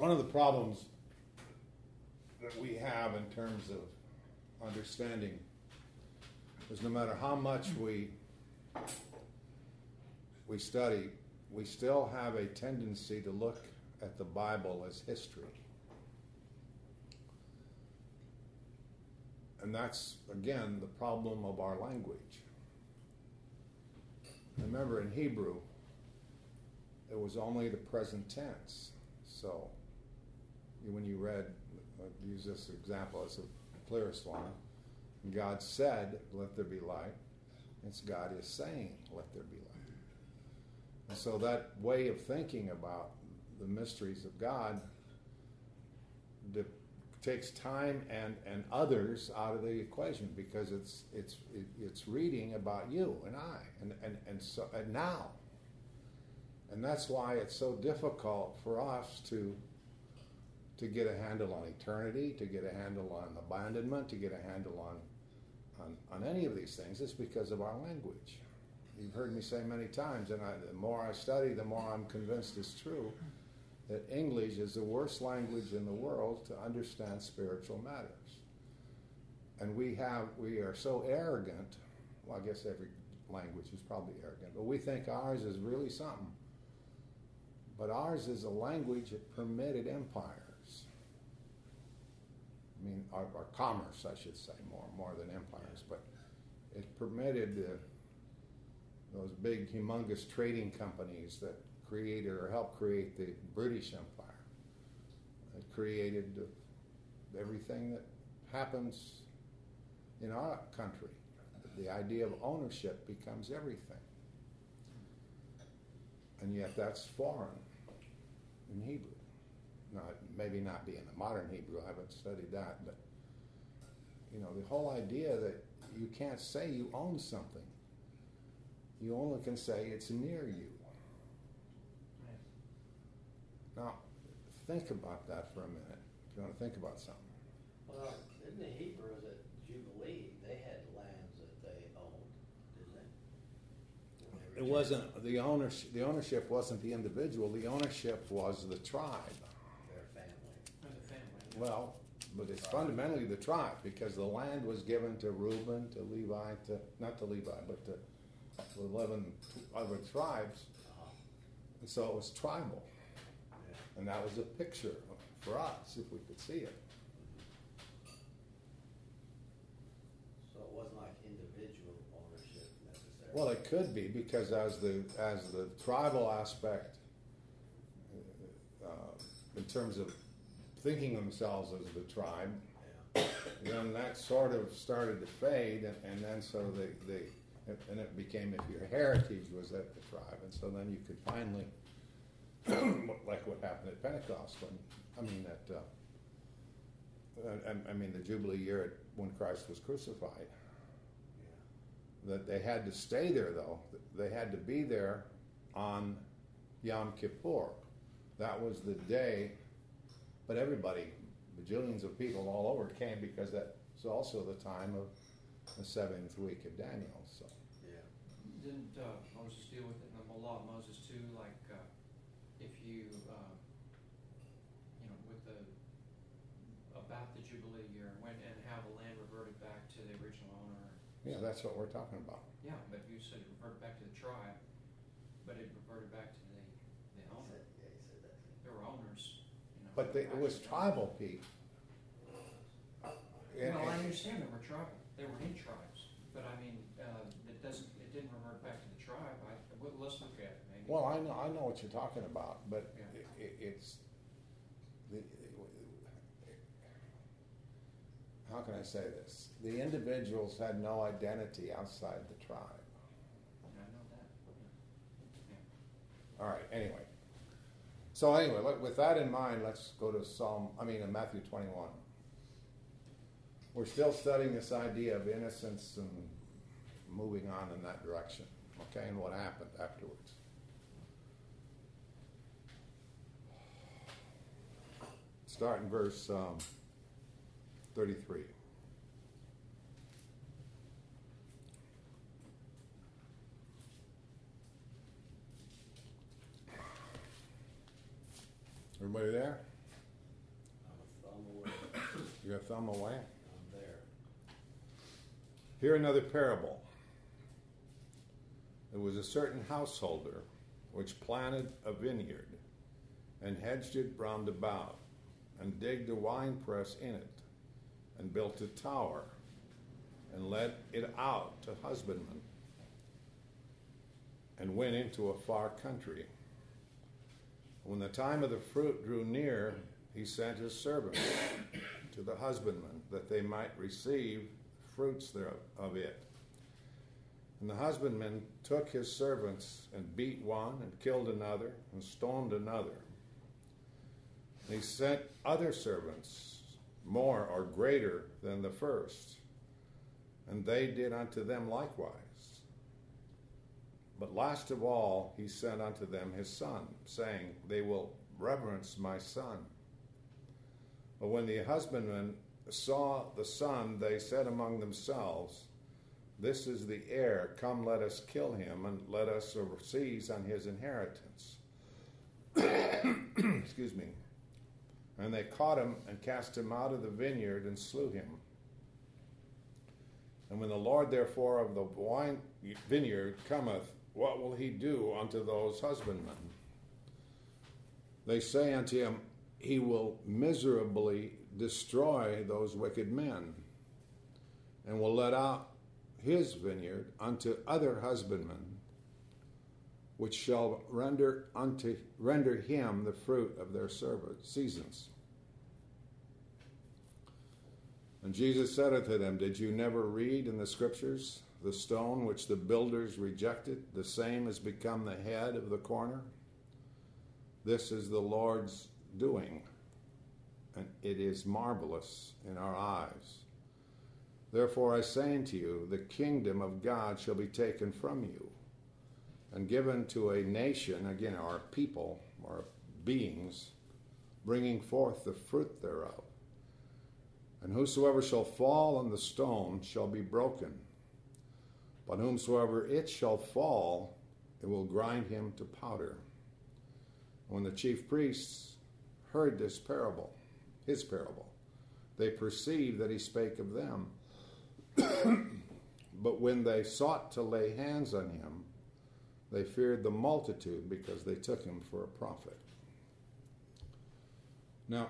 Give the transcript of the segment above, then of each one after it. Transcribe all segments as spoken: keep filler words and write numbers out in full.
one of the problems that we have in terms of understanding is no matter how much we we study, we still have a tendency to look at the Bible as history. And that's, again, the problem of our language. Remember, in Hebrew, it was only the present tense. So when you read, I'll use this example as the clearest one, God said, let there be light. It's God is saying, let there be light. And so that way of thinking about the mysteries of God de- takes time and, and others out of the equation, because it's it's it, it's reading about you and I and and, and so and now. And that's why it's so difficult for us to to get a handle on eternity, to get a handle on abandonment, to get a handle on on, on any of these things. It's because of our language. You've heard me say many times, and I, the more I study, the more I'm convinced it's true, that English is the worst language in the world to understand spiritual matters. And we have we are so arrogant. Well, I guess every language is probably arrogant, but we think ours is really something. But ours is a language that permitted empires. I mean, our, our commerce, I should say, more more than empires, but it permitted uh, those big, humongous trading companies that created or helped create the British Empire. It created uh, everything that happens in our country. The idea of ownership becomes everything. And yet that's foreign in Hebrew. Now, maybe not be in the modern Hebrew, I haven't studied that, but you know, the whole idea that you can't say you own something. You only can say it's near you. Now, think about that for a minute. If you want to think about something. Well, in the Hebrews at Jubilee, they had lands that they owned, didn't they? It wasn't the ownership. The ownership wasn't the individual. The ownership was the tribe. Their family. And the family. Yeah. Well, but it's fundamentally the tribe, because the land was given to Reuben, to Levi, to not to Levi, but to the eleven other tribes, Uh-huh. and so it was tribal, Yeah. and that was a picture for us if we could see it. So it wasn't like individual ownership necessarily. Well, it could be, because as the as the tribal aspect, uh, in terms of thinking themselves as the tribe, Yeah. then that sort of started to fade, and, and then so they, they and it became, if your heritage was at the tribe, and so then you could finally, like what happened at Pentecost, when I mean at uh, I, I mean the Jubilee year at, when Christ was crucified. Yeah. That they had to stay there, though. They had to be there on Yom Kippur. That was the day, but everybody, bajillions of people all over came, because that's also the time of the seventh week of Daniel. So Yeah. Didn't uh, Moses deal with it in the law of Moses too? Like uh, if you, uh, you know, with the about the Jubilee year, went and how the land reverted back to the original owner. yeah, that's what we're talking about. Yeah, but you said it reverted back to the tribe, but it reverted back to the the He owner. said, yeah, he said that. There were owners, you know. But they, it was tribal, Pete. And- Well, I and- understand they were tribal. They were in tribes, but I mean, uh, it doesn't. It didn't revert back to the tribe. I, well, let's look at it. Maybe. Well, I know, I know what you're talking about, but Yeah. it, it, it's the, how can I say this? The individuals had no identity outside the tribe. I know that. Yeah. All right. Anyway, so anyway, look, with that in mind, let's go to Psalm. I mean, in Matthew twenty-one. We're still studying this idea of innocence and moving on in that direction. Okay, and what happened afterwards. Start in verse um, thirty-three. Everybody there? your thumb away. I'm there. Hear another parable. There was a certain householder which planted a vineyard and hedged it round about, and digged a winepress in it, and built a tower, and let it out to husbandmen, and went into a far country. When the time of the fruit drew near, he sent his servants to the husbandmen, that they might receive fruits thereof of it. And the husbandman took his servants, and beat one, and killed another, and stoned another. And he sent other servants, more or greater than the first, and they did unto them likewise. But last of all he sent unto them his son, saying, They will reverence my son. But when the husbandmen saw the son, they said among themselves, This is the heir, come let us kill him, and let us seize on his inheritance. Excuse me. And they caught him, and cast him out of the vineyard, and slew him. And when the Lord therefore of the wine vineyard cometh, what will he do unto those husbandmen? They say unto him, He will miserably destroy those wicked men, and will let out his vineyard unto other husbandmen, which shall render unto render him the fruit of their service seasons. And Jesus said unto them, Did you never read in the scriptures, the stone which the builders rejected, the same has become the head of the corner? This is the Lord's doing, and it is marvelous in our eyes. Therefore I say unto you, the kingdom of God shall be taken from you, and given to a nation, again, our people, our beings, bringing forth the fruit thereof. And whosoever shall fall on the stone shall be broken, but whomsoever it shall fall, it will grind him to powder. When the chief priests heard this parable, his parable, they perceived that he spake of them. But when they sought to lay hands on him, they feared the multitude, because they took him for a prophet. Now,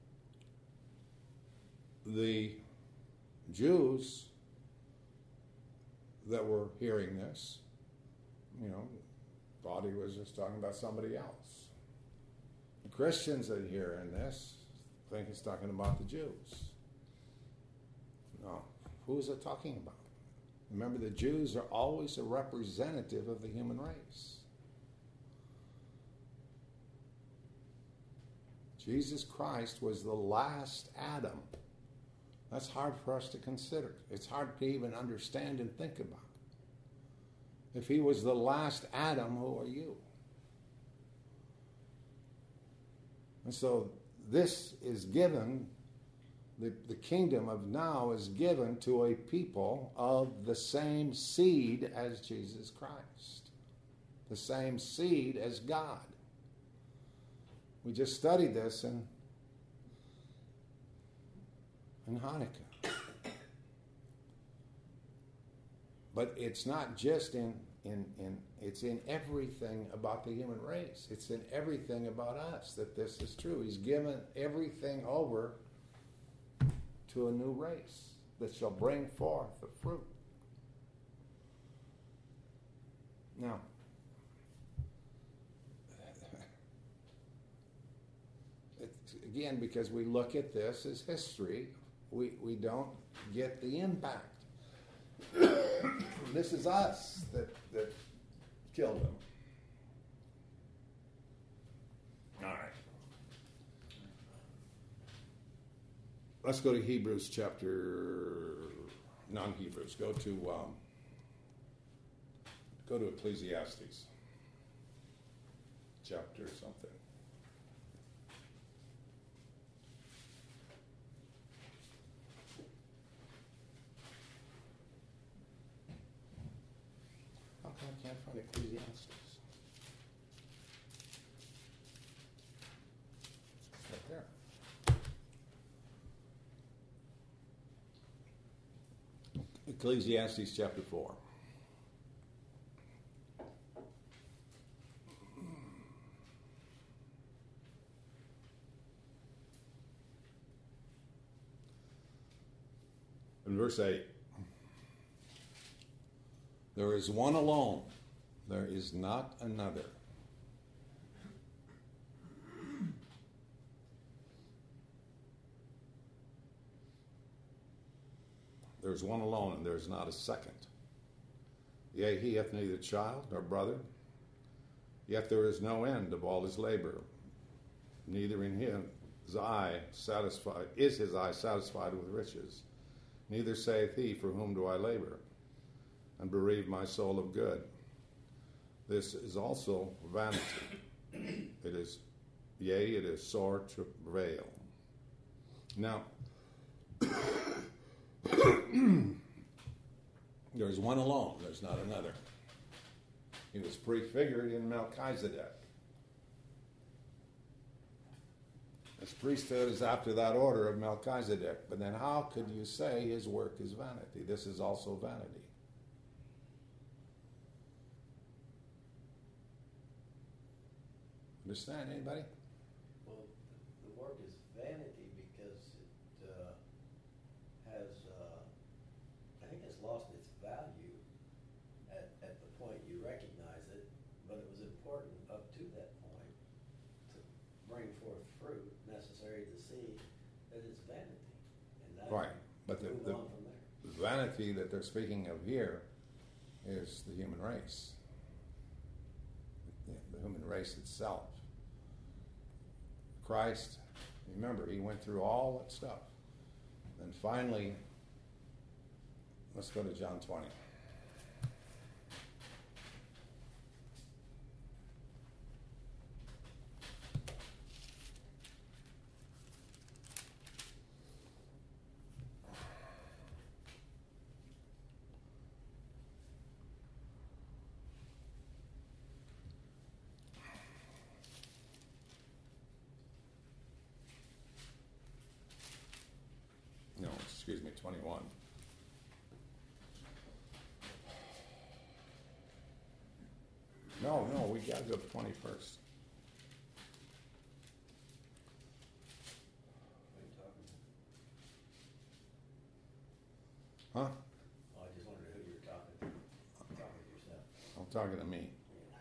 the Jews that were hearing this, you know, thought he was just talking about somebody else. The Christians that hear in this think he's talking about the Jews. No, who is it talking about? Remember, the Jews are always a representative of the human race. Jesus Christ was the last Adam. That's hard for us to consider. It's hard to even understand and think about. If he was the last Adam, who are you? And so this is given, the, the kingdom of now is given to a people of the same seed as Jesus Christ. The same seed as God. We just studied this in, in Hanukkah. But it's not just in, in, in, it's in everything about the human race. It's in everything about us that this is true. He's given everything over to a new race that shall bring forth the fruit. Now, it's, again, because we look at this as history, we, we don't get the impact. This is us that, that killed him. All right. Let's go to Hebrews chapter, non-Hebrews. Go to um, go to Ecclesiastes chapter something. How come I can't find Ecclesiastes? It's right there. Ecclesiastes chapter four. In verse eight, there is one alone, there is not another. There is one alone, and there is not a second. Yea, he hath neither child nor brother, yet there is no end of all his labor. Neither in him his eye satisfied is his eye satisfied with riches. Neither saith he, for whom do I labor, and bereave my soul of good? This is also vanity. It is, yea, it is sore travail. Now, there's one alone, there's not another. He was prefigured in Melchizedek. His priesthood is after that order of Melchizedek. But then how could you say his work is vanity? This is also vanity. Understand, anybody? Well, the work is vanity because it uh, has, uh, I think it's lost its value at, at the point you recognize it, but it was important up to that point to bring forth fruit necessary to see that it's vanity. And that Right, but the, move the, on from there. the vanity that they're speaking of here is the human race. The, the human race itself. Christ, remember, he went through all that stuff. And finally, let's go to John twenty. No, excuse me, twenty-one. No, no, we got to go to twenty first. What are you talking about? Huh? Oh, I just wondered who you were talking to. You're talking to yourself. I'm talking to me.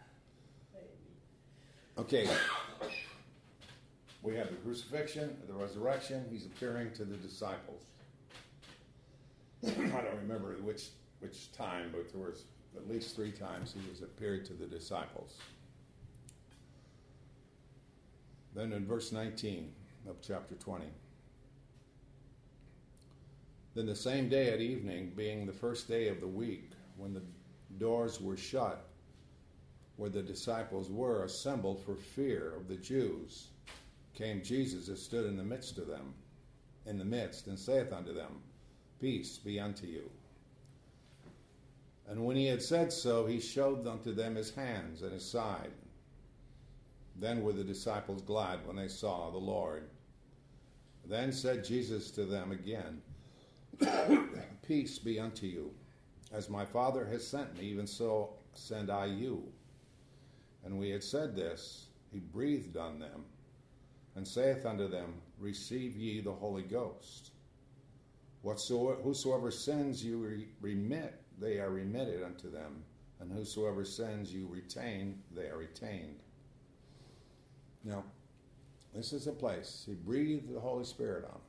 Hey, me. Okay. We have the crucifixion, the resurrection. He's appearing to the disciples. I don't remember which which time, but there was at least three times he was appeared to the disciples. Then in verse nineteen of chapter twenty. Then the same day at evening, being the first day of the week, when the doors were shut, where the disciples were assembled for fear of the Jews, came Jesus and stood in the midst of them, in the midst, and saith unto them, Peace be unto you. And when he had said so, he showed unto them his hands and his side. Then were the disciples glad when they saw the Lord. Then said Jesus to them again, Peace be unto you. As my Father has sent me, even so send I you. And when he had said this, he breathed on them, and saith unto them, Receive ye the Holy Ghost. Whatsoever, whosoever sins you re- remit, they are remitted unto them, and whosoever sins you retain, they are retained. Now, this is a place. He breathed the Holy Spirit on them.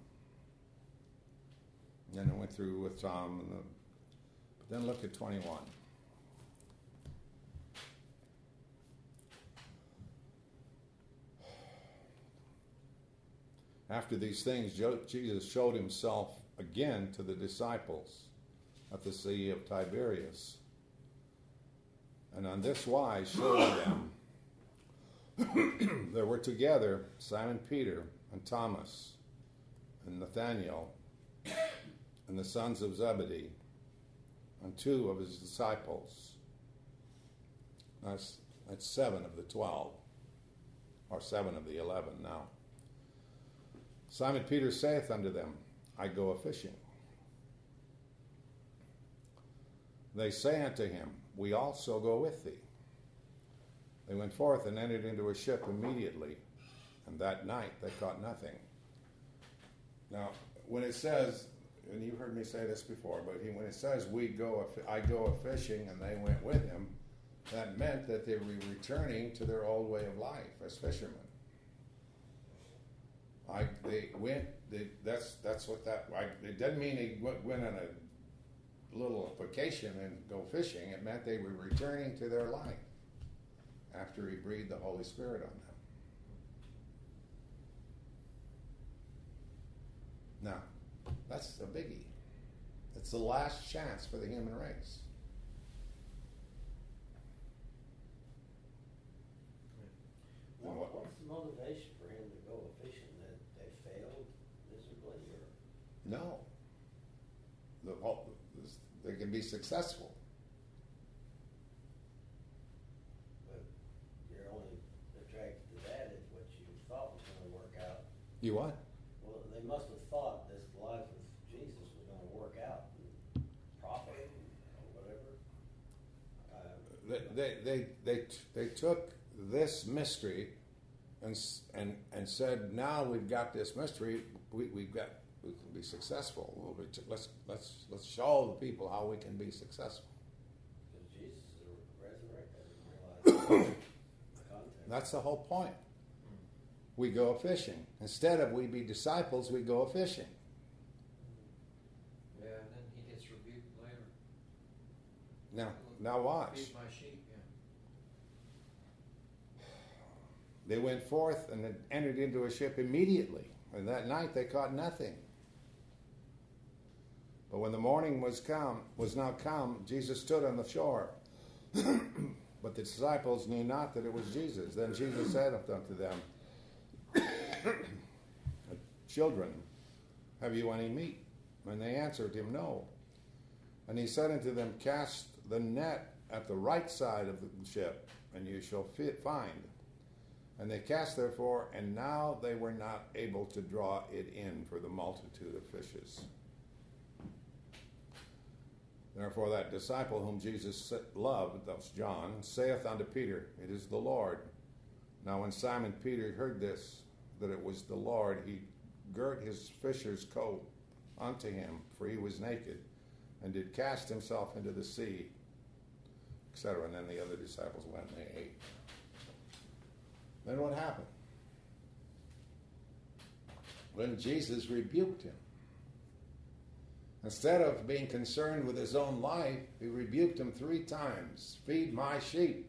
And then it went through with Tom. And the, but then look at twenty-one. After these things, Jesus showed himself again to the disciples at the Sea of Tiberias. And on this wise showed them, there were together Simon Peter and Thomas and Nathanael and the sons of Zebedee and two of his disciples. That's, that's seven of the twelve, or seven of the eleven now. Simon Peter saith unto them, I go a fishing. They say unto him, We also go with thee. They went forth and entered into a ship immediately, and that night they caught nothing. Now, when it says, and you've heard me say this before, but he, when it says we go, I go a fishing, and they went with him, that meant that they were returning to their old way of life as fishermen. I, they went. They, that's that's what that. I, it doesn't mean they went, went on a little vacation and go fishing. It meant they were returning to their life after he breathed the Holy Spirit on them. Now, that's a biggie. It's the last chance for the human race. Well, what, what's the motivation for him to go a fishing? That they failed miserably, or No. The, well, they can be successful. but you're only attracted to that if what you thought was going to work out. You what? Well, they must have thought this life with Jesus was going to work out and profit or whatever. Uh, They they they they took this mystery and and and said, now we've got this mystery, we we've got we can be successful. Well, let's let's let's show the people how we can be successful. Because Jesus is resurrected. I didn't realize the context. That's the whole point. We go a fishing. Instead of we be disciples, we go a fishing. Yeah, and then he gets rebuked later. Now now watch. Feed my sheep, yeah. They went forth and had entered into a ship immediately, and that night they caught nothing. But when the morning was come, was now come, Jesus stood on the shore. But the disciples knew not that it was Jesus. Then Jesus said unto them, Children, have you any meat? And they answered him, No. And he said unto them, Cast the net at the right side of the ship, and you shall fit, find. And they cast therefore, and now they were not able to draw it in for the multitude of fishes. Therefore that disciple whom Jesus loved, that was John, saith unto Peter, It is the Lord. Now when Simon Peter heard this, that it was the Lord, he girt his fisher's coat unto him, for he was naked, and did cast himself into the sea, et cetera. And then the other disciples went and they ate. Then what happened? When Jesus rebuked him. Instead of being concerned with his own life, he rebuked him three times. Feed my sheep.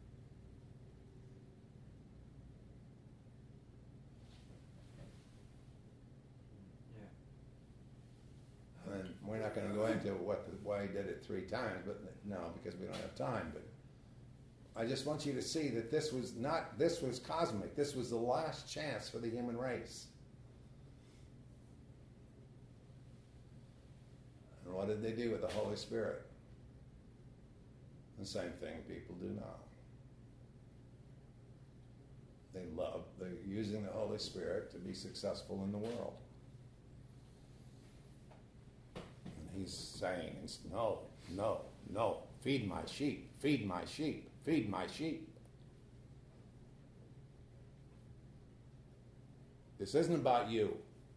Yeah. And we're not going to go into what the, why he did it three times, but no, because we don't have time. But I just want you to see that this was not, this was cosmic. This was the last chance for the human race. And what did they do with the Holy Spirit? The same thing people do now. They love, they're using the Holy Spirit to be successful in the world. And he's saying, no, no, no, feed my sheep, feed my sheep, feed my sheep. This isn't about you.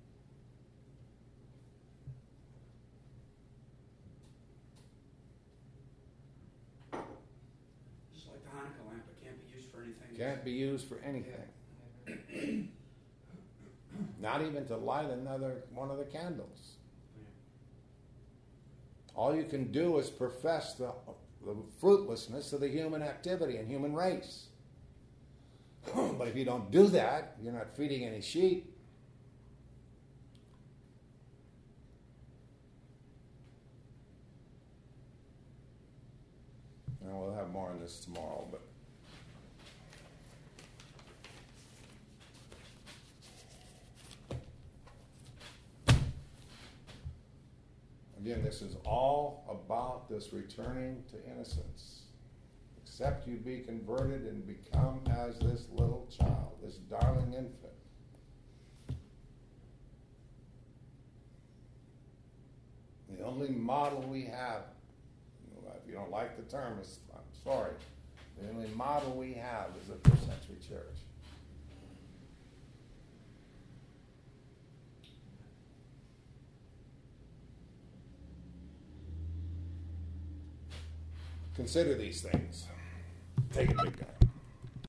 Just like the Hanukkah lamp, it can't be used for anything. Can't be used for anything. Not even to light another one of the candles. All you can do is profess the, the fruitlessness of the human activity and human race. But if you don't do that, you're not feeding any sheep. And we'll have more on this tomorrow, but again, this is all about this returning to innocence. Except you be converted and become as this little child, this darling infant. The only model we have, you don't like the term, it's, I'm sorry. The only model we have is the first century church. Consider these things. Take a big guy.